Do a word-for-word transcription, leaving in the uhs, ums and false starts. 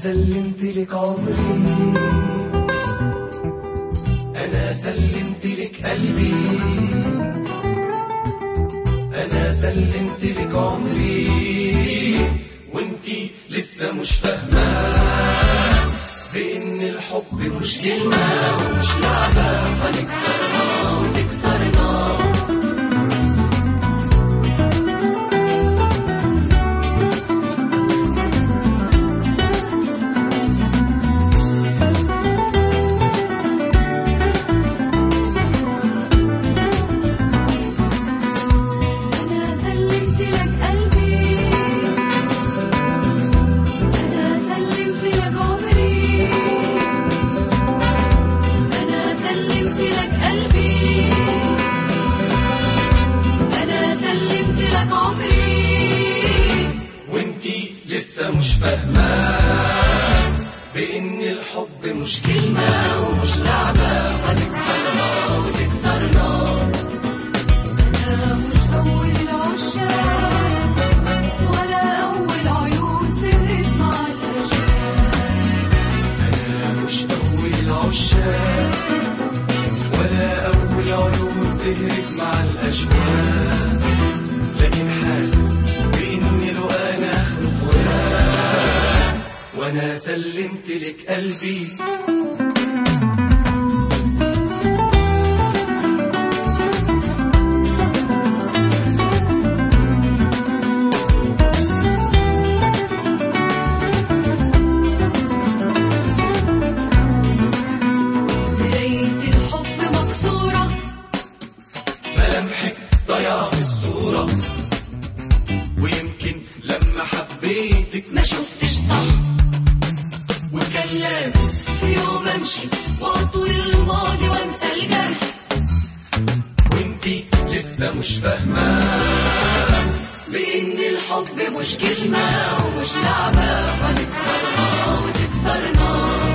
سلمت لك عمري، أنا سلمت لك قلبي، أنا سلمت لك عمري، وانتي لسه مش فاهمة بإن الحب مش كلمة ومش لعبة هنكسرها وتكسرنا. لسه مش فاهمة بإن الحب مش كلمة ومش لعبة هتكسرنا وتكسرنا. أنا مش أول العشاق ولا أول عيون سهرت مع الأشواق، أنا مش أول العشاق ولا أول عيون سهرت مع الأشواق، لكن حاسس بإني لو أنا أخلف وراك وأنا سلمت لك قلبي. مراية الحب مكسورة، ملامحك ضياع الصورة، ويمكن لما حبيتك ما شفتش صح، وكان لازم في يوم أمشي وأطوي الماضي وأنسى الجرح، وانتي لسه مش فاهمة بإن الحب مش كلمة ومش لعبة هنكسرها وتكسرنا.